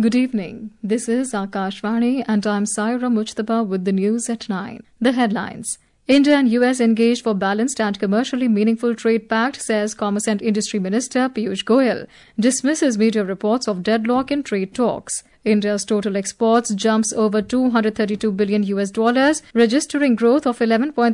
Good evening. This is Akashvani and I'm Saira Mujtaba with the news at 9. The headlines. India and US engage for balanced and commercially meaningful trade pact, says Commerce and Industry Minister Piyush Goyal. Dismisses media reports of deadlock in trade talks. India's total exports jumps over $232 billion, registering growth of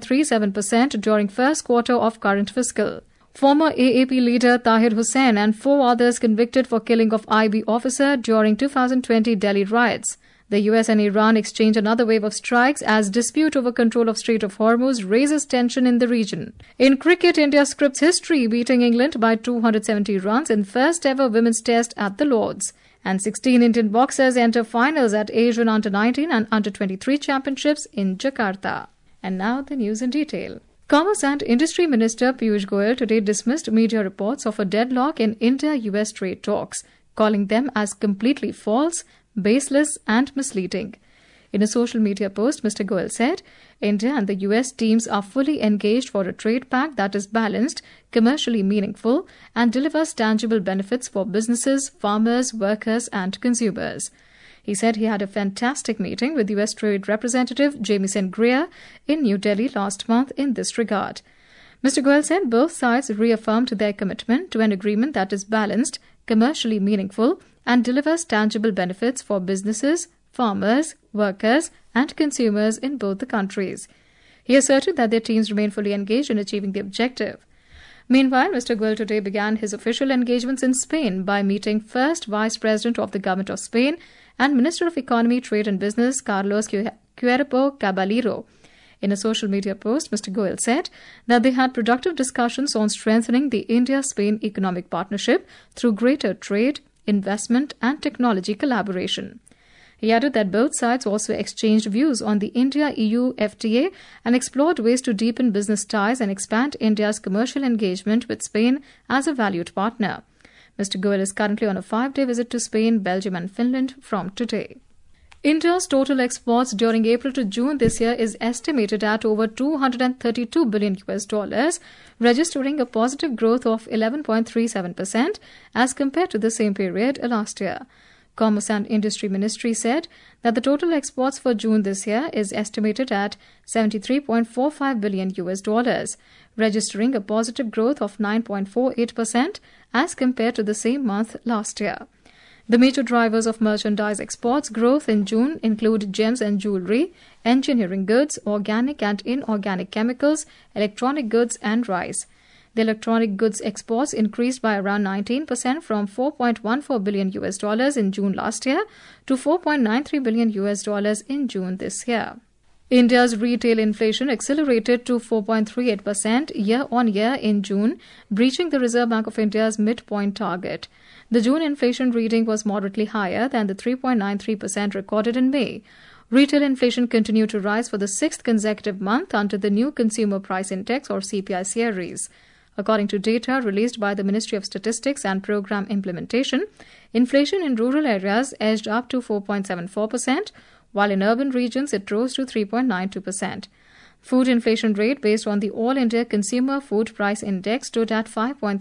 11.37% during first quarter of current fiscal. Former AAP leader Tahir Hussain and 4 others convicted for killing of IB officer during 2020 Delhi riots. The US and Iran exchange another wave of strikes as dispute over control of Strait of Hormuz raises tension in the region. In cricket, India scripts history, beating England by 270 runs in first ever women's test at the Lords. And 16 Indian boxers enter finals at Asian Under-19 and Under-23 championships in Jakarta. And now the news in detail. Commerce and Industry Minister Piyush Goyal today dismissed media reports of a deadlock in India-US trade talks, calling them as completely false, baseless and misleading. In a social media post, Mr. Goyal said, India and the US teams are fully engaged for a trade pact that is balanced, commercially meaningful and delivers tangible benefits for businesses, farmers, workers and consumers. He said he had a fantastic meeting with US Trade Representative Jamieson Greer in New Delhi last month in this regard. Mr. Goyal said both sides reaffirmed their commitment to an agreement that is balanced, commercially meaningful and delivers tangible benefits for businesses, farmers, workers and consumers in both the countries. He asserted that their teams remain fully engaged in achieving the objective. Meanwhile, Mr. Goyal today began his official engagements in Spain by meeting first Vice President of the Government of Spain and Minister of Economy, Trade and Business Carlos Cuerpo Caballero. In a social media post, Mr. Goyal said that they had productive discussions on strengthening the India-Spain economic partnership through greater trade, investment and technology collaboration. He added that both sides also exchanged views on the India-EU FTA and explored ways to deepen business ties and expand India's commercial engagement with Spain as a valued partner. Mr. Goyal is currently on a 5-day visit to Spain, Belgium and Finland from today. India's total exports during April to June this year is estimated at over $232 billion, registering a positive growth of 11.37% as compared to the same period last year. Commerce and Industry Ministry said that the total exports for June this year is estimated at $73.45 billion, registering a positive growth of 9.48% as compared to the same month last year. The major drivers of merchandise exports growth in June include gems and jewelry, engineering goods, organic and inorganic chemicals, electronic goods and rice. The electronic goods exports increased by around 19% from $4.14 billion in June last year to $4.93 billion in June this year. India's retail inflation accelerated to 4.38% year-on-year in June, breaching the Reserve Bank of India's midpoint target. The June inflation reading was moderately higher than the 3.93% recorded in May. Retail inflation continued to rise for the 6th consecutive month under the new Consumer Price Index or CPI series. According to data released by the Ministry of Statistics and Program Implementation, inflation in rural areas edged up to 4.74%, while in urban regions it rose to 3.92%. Food inflation rate based on the All India Consumer Food Price Index stood at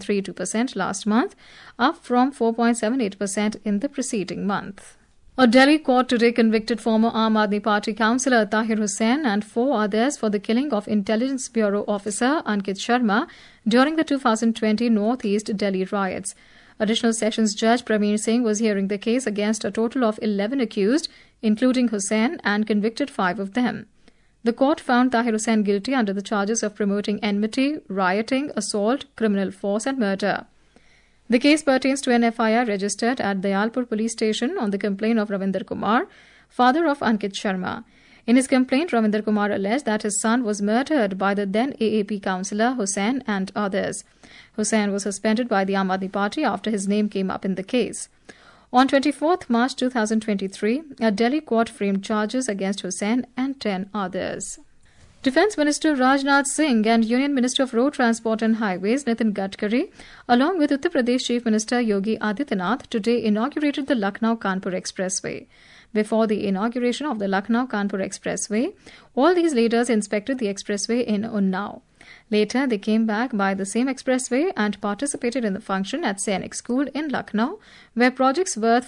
5.32% last month, up from 4.78% in the preceding month. A Delhi court today convicted former Aam Aadmi Party councillor Tahir Hussain and 4 others for the killing of Intelligence Bureau officer Ankit Sharma during the 2020 Northeast Delhi riots. Additional Sessions Judge Praveen Singh was hearing the case against a total of 11 accused, including Hussain, and convicted 5 of them. The court found Tahir Hussain guilty under the charges of promoting enmity, rioting, assault, criminal force and murder. The case pertains to an FIR registered at Dayalpur police station on the complaint of Ravinder Kumar, father of Ankit Sharma. In his complaint, Ravinder Kumar alleged that his son was murdered by the then AAP councillor Hussain and others. Hussain was suspended by the Aam Aadmi Party after his name came up in the case. On 24th March 2023, a Delhi court framed charges against Hussain and 10 others. Defence Minister Rajnath Singh and Union Minister of Road Transport and Highways Nitin Gadkari, along with Uttar Pradesh Chief Minister Yogi Adityanath, today inaugurated the Lucknow-Kanpur Expressway. Before the inauguration of the Lucknow-Kanpur Expressway, all these leaders inspected the expressway in Unnao. Later, they came back by the same expressway and participated in the function at Sainik School in Lucknow, where projects worth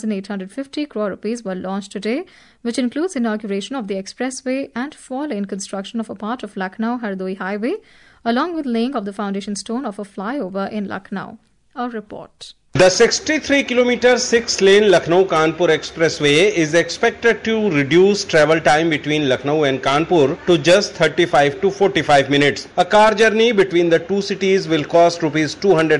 4,850 crore rupees were launched today, which includes inauguration of the expressway and four-lane construction of a part of Lucknow-Hardoi Highway, along with laying of the foundation stone of a flyover in Lucknow. A report. The 63-kilometer 6-lane Lucknow-Kanpur Expressway is expected to reduce travel time between Lucknow and Kanpur to just 35 to 45 minutes. A car journey between the two cities will cost rupees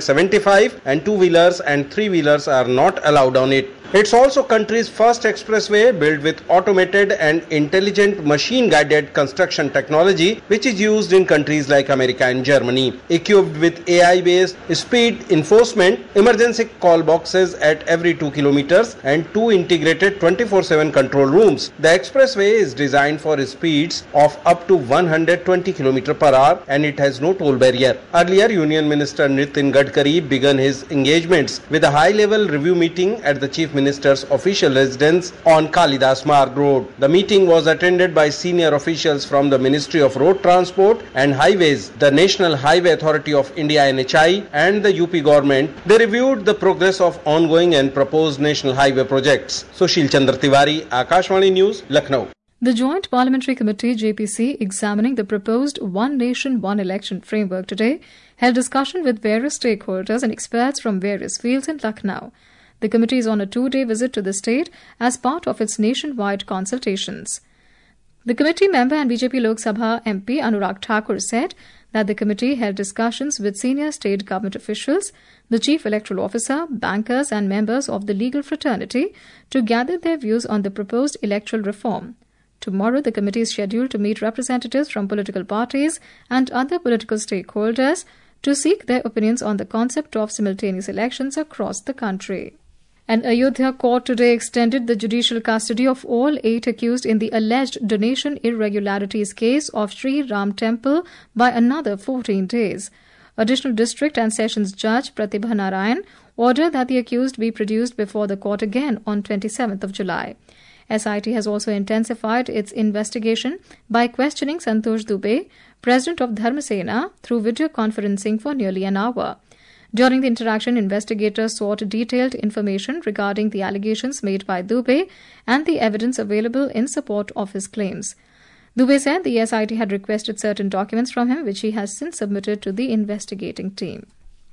275 and two-wheelers and three-wheelers are not allowed on it. It's also country's first expressway built with automated and intelligent machine-guided construction technology, which is used in countries like America and Germany. Equipped with AI-based speed enforcement, emergency call boxes at every 2 kilometers and two integrated 24/7 control rooms. The expressway is designed for speeds of up to 120 km per hour and it has no toll barrier. Earlier, Union Minister Nitin Gadkari began his engagements with a high-level review meeting at the Chief Minister's official residence on Kalidas Marg Road. The meeting was attended by senior officials from the Ministry of Road Transport and Highways, the National Highway Authority of India NHAI and the UP government. They reviewed the progress of ongoing and proposed national highway projects. Sushil Chandra Tiwari, Akashvani News, Lucknow. The Joint Parliamentary Committee JPC examining the proposed One Nation, One Election framework today held discussion with various stakeholders and experts from various fields in Lucknow. The committee is on a 2-day visit to the state as part of its nationwide consultations. The committee member and BJP Lok Sabha MP Anurag Thakur said that the committee held discussions with senior state government officials, the chief electoral officer, bankers and members of the legal fraternity to gather their views on the proposed electoral reform. Tomorrow, the committee is scheduled to meet representatives from political parties and other political stakeholders to seek their opinions on the concept of simultaneous elections across the country. An Ayodhya court today extended the judicial custody of all 8 accused in the alleged donation irregularities case of Sri Ram Temple by another 14 days. Additional District and Sessions Judge Pratibha Narayan ordered that the accused be produced before the court again on 27th of July. SIT has also intensified its investigation by questioning Santosh Dubey, president of Dharma Sena, through video conferencing for nearly an hour. During the interaction, investigators sought detailed information regarding the allegations made by Dubey and the evidence available in support of his claims. Dubey said the SIT had requested certain documents from him, which he has since submitted to the investigating team.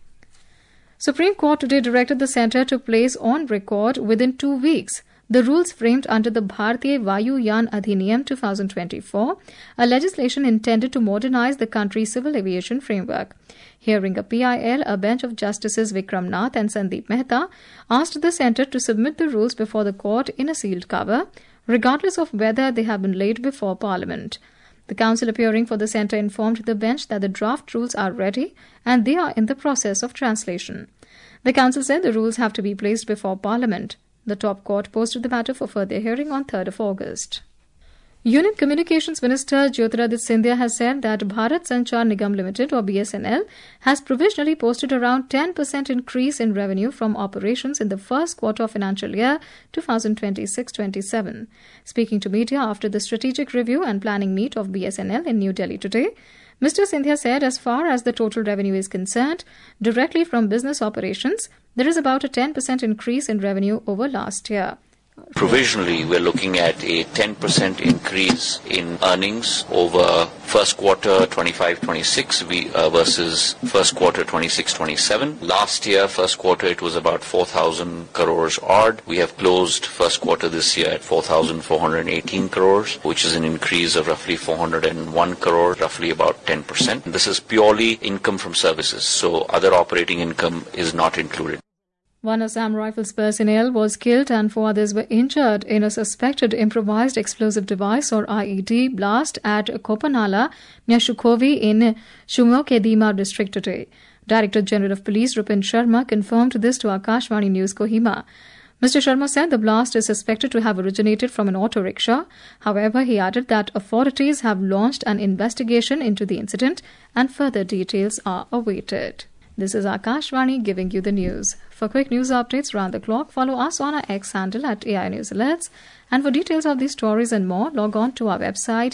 Supreme Court today directed the centre to place on record within 2 weeks the rules framed under the Bharatiya Vayuyan Adhiniyam 2024, a legislation intended to modernize the country's civil aviation framework. Hearing a PIL, a bench of Justices Vikram Nath and Sandeep Mehta asked the centre to submit the rules before the court in a sealed cover, regardless of whether they have been laid before Parliament. The counsel appearing for the centre informed the bench that the draft rules are ready and they are in the process of translation. The counsel said the rules have to be placed before Parliament. The top court posted the matter for further hearing on 3rd of August. Union Communications Minister Jyotiraditya Scindia has said that Bharat Sanchar Nigam Limited, or BSNL, has provisionally posted around 10% increase in revenue from operations in the first quarter of financial year 2026-27. Speaking to media after the strategic review and planning meet of BSNL in New Delhi today, Mr. Scindia said as far as the total revenue is concerned, directly from business operations, there is about a 10% increase in revenue over last year. Provisionally, we're looking at a 10% increase in earnings over first quarter 25-26 versus first quarter 26-27. Last year, first quarter, it was about 4,000 crores odd. We have closed first quarter this year at 4,418 crores, which is an increase of roughly 401 crores, roughly about 10%. This is purely income from services, so other operating income is not included. One Assam Rifles personnel was killed and 4 others were injured in a suspected improvised explosive device or IED blast at Kopanala, near Shukhovi in Shumo-Kedima district today. Director General of Police Rupin Sharma confirmed this to Akashvani News Kohima. Mr. Sharma said the blast is suspected to have originated from an auto rickshaw. However, he added that authorities have launched an investigation into the incident and further details are awaited. This is Akashvani giving you the news. For quick news updates round the clock, follow us on our X handle at AI News Alerts. And for details of these stories and more, log on to our website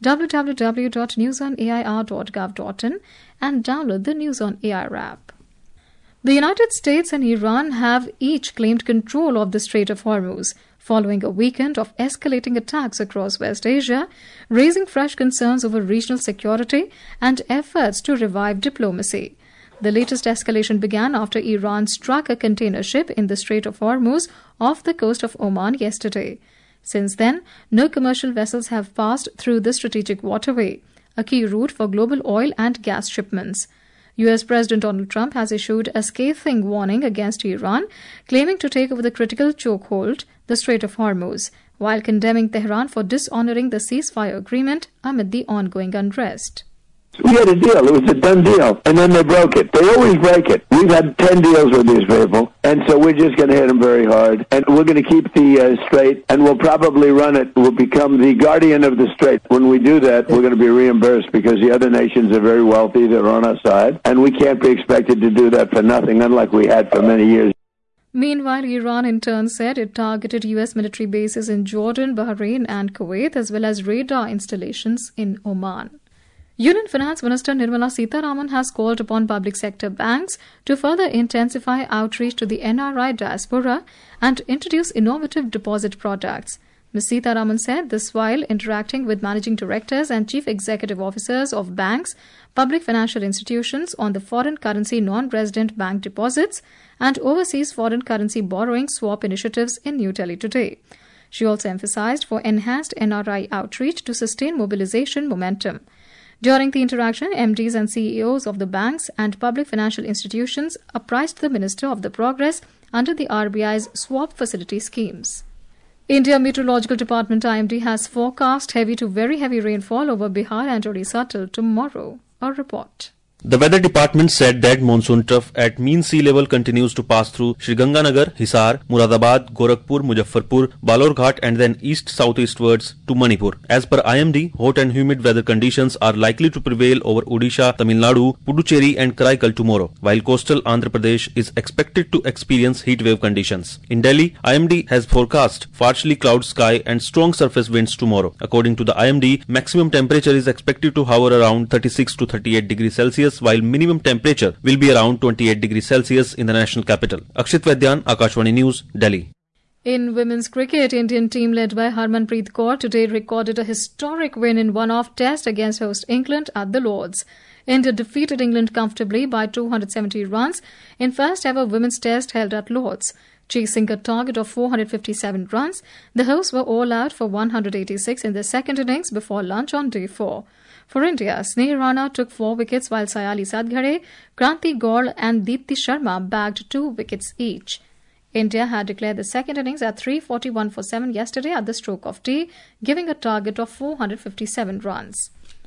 www.newsonair.gov.in and download the News on AI app. The United States and Iran have each claimed control of the Strait of Hormuz, following a weekend of escalating attacks across West Asia, raising fresh concerns over regional security and efforts to revive diplomacy. The latest escalation began after Iran struck a container ship in the Strait of Hormuz off the coast of Oman yesterday. Since then, no commercial vessels have passed through the strategic waterway, a key route for global oil and gas shipments. US President Donald Trump has issued a scathing warning against Iran, claiming to take over the critical chokehold, the Strait of Hormuz, while condemning Tehran for dishonoring the ceasefire agreement amid the ongoing unrest. We had a deal. It was a done deal. And then they broke it. They always break it. We've had 10 deals with these people. And so we're just going to hit them very hard. And we're going to keep the strait. And we'll probably run it. We'll become the guardian of the strait. When we do that, we're going to be reimbursed because the other nations are very wealthy. They're on our side. And we can't be expected to do that for nothing, unlike we had for many years. Meanwhile, Iran in turn said it targeted US military bases in Jordan, Bahrain and Kuwait, as well as radar installations in Oman. Union Finance Minister Nirmala Sitharaman has called upon public sector banks to further intensify outreach to the NRI diaspora and introduce innovative deposit products. Ms. Sitharaman said this while interacting with managing directors and chief executive officers of banks, public financial institutions on the foreign currency non-resident bank deposits and overseas foreign currency borrowing swap initiatives in New Delhi today. She also emphasized for enhanced NRI outreach to sustain mobilization momentum. During the interaction, MDs and CEOs of the banks and public financial institutions apprised the Minister of the progress under the RBI's swap facility schemes. India Meteorological Department IMD has forecast heavy to very heavy rainfall over Bihar and Odisha till tomorrow. A report. The weather department said that monsoon trough at mean sea level continues to pass through Sriganganagar, Hisar, Muradabad, Gorakhpur, Muzaffarpur, Balorghat and then east-southeastwards to Manipur. As per IMD, hot and humid weather conditions are likely to prevail over Odisha, Tamil Nadu, Puducherry and Karaikal tomorrow, while coastal Andhra Pradesh is expected to experience heat wave conditions. In Delhi, IMD has forecast partially cloud sky and strong surface winds tomorrow. According to the IMD, maximum temperature is expected to hover around 36 to 38 degrees Celsius, while minimum temperature will be around 28 degrees Celsius in the national capital. Akshit Vaidyan, Akashvani News, Delhi. In women's cricket, Indian team led by Harmanpreet Kaur today recorded a historic win in one-off test against host England at the Lords. India defeated England comfortably by 270 runs in first ever women's test held at Lords. Chasing a target of 457 runs, the hosts were all out for 186 in the second innings before lunch on day 4. For India, Sneha Rana took 4 wickets while Sayali Sadghare, Kranti Gaur and Deepti Sharma bagged 2 wickets each. India had declared the second innings at 341 for 7 yesterday at the stroke of tea, giving a target of 457 runs.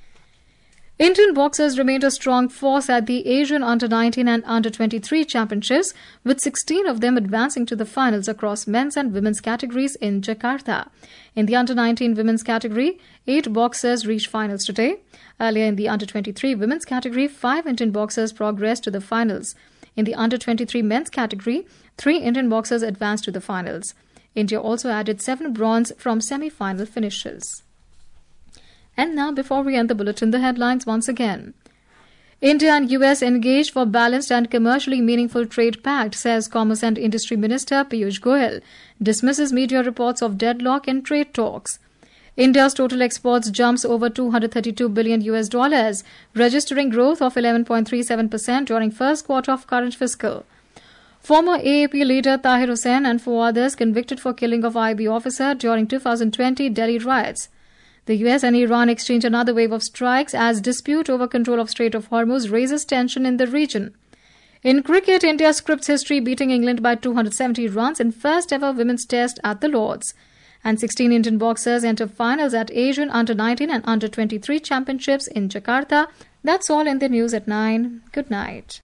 Indian boxers remained a strong force at the Asian Under-19 and Under-23 Championships, with 16 of them advancing to the finals across men's and women's categories in Jakarta. In the Under-19 women's category, 8 boxers reached finals today. Earlier in the Under-23 women's category, 5 Indian boxers progressed to the finals. In the Under-23 men's category, 3 Indian boxers advanced to the finals. India also added 7 bronze from semi-final finishes. And now, before we end the bulletin, the headlines once again. India and US engage for balanced and commercially meaningful trade pact, says Commerce and Industry Minister Piyush Goyal. Dismisses media reports of deadlock in trade talks. India's total exports jumps over $232 billion, registering growth of 11.37% during first quarter of current fiscal. Former AAP leader Tahir Hussain and 4 others convicted for killing of IB officer during 2020 Delhi riots. The US and Iran exchange another wave of strikes as dispute over control of Strait of Hormuz raises tension in the region. In cricket, India scripts history beating England by 270 runs in first ever women's test at the Lords. And 16 Indian boxers enter finals at Asian Under-19 and Under-23 Championships in Jakarta. That's all in the news at 9. Good night.